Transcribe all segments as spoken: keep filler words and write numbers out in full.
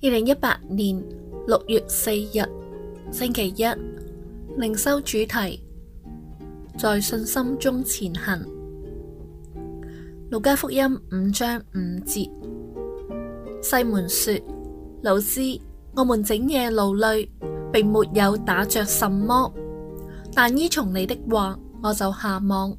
二零一八年六月四日星期一，靈修主題在信心中前行。路加福音五章五節，西門說：老師，我們整夜勞累，並沒有打着什麼，但依從你的話，我就下網。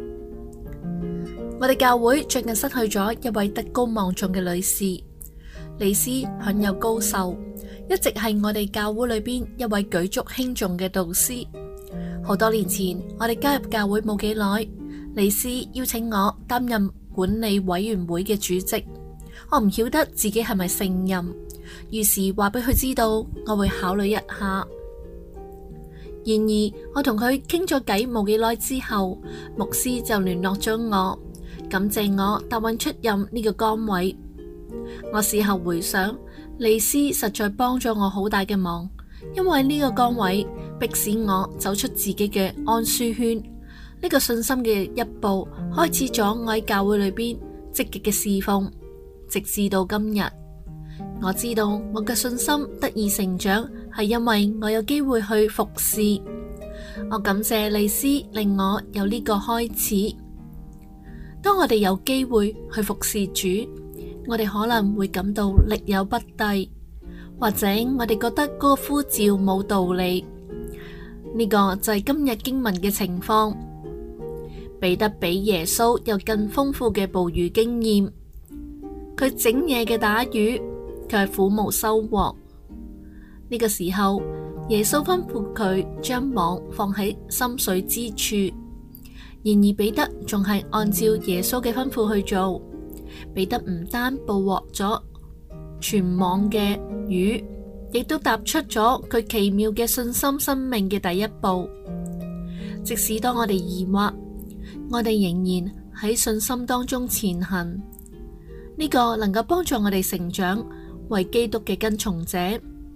我哋教會最近失去咗一位德高望重嘅女士，李斯享有高壽，一直係我哋教會裏邊一位舉足輕重嘅導師。好多年前，我哋加入教會冇幾耐，李斯邀請我擔任管理委員會嘅主席。我唔曉得自己係咪勝任，於是話俾佢知道我會考慮一下。然而我同佢傾咗偈冇幾耐之後，牧師就聯絡咗我，感謝我答應出任呢個崗位。我事後回想，李斯實在幫咗我好大嘅忙，因為呢個崗位迫使我走出自己嘅安舒圈。呢個信心嘅一步，開始咗我喺教會裏邊積極嘅侍奉，直至到今日。我知道我嘅信心得以成長，係因為我有機會去服侍。我感謝李斯令我有呢個開始。當我哋有機會去服侍主，我哋可能會感到力有不逮，或者我哋覺得嗰個呼召冇道理。呢個就係今日經文嘅情況。彼得比耶穌有更豐富嘅捕魚經驗，佢整夜嘅打魚，佢係苦無收穫。呢個時候，耶穌吩咐佢將網放喺深水之處。然而彼得仲係按照耶穌嘅吩咐去做。彼得唔單捕獲咗全網嘅魚，亦都踏出咗佢奇妙嘅信心生命嘅第一步。即使當我哋疑惑，我哋仍然喺信心當中前行。呢個能夠幫助我哋成長為基督嘅跟從者。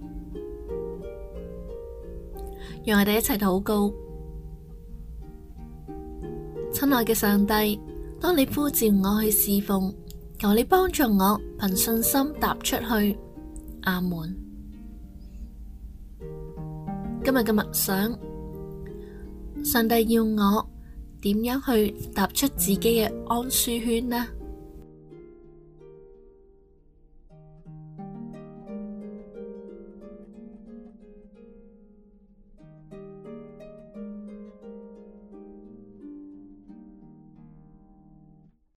讓我哋一齊禱告。親愛嘅上帝，當你呼召我去侍奉，求你幫助我憑信心踏出去。阿門。今日嘅默想，上帝要我點樣去踏出自己嘅安舒圈呢？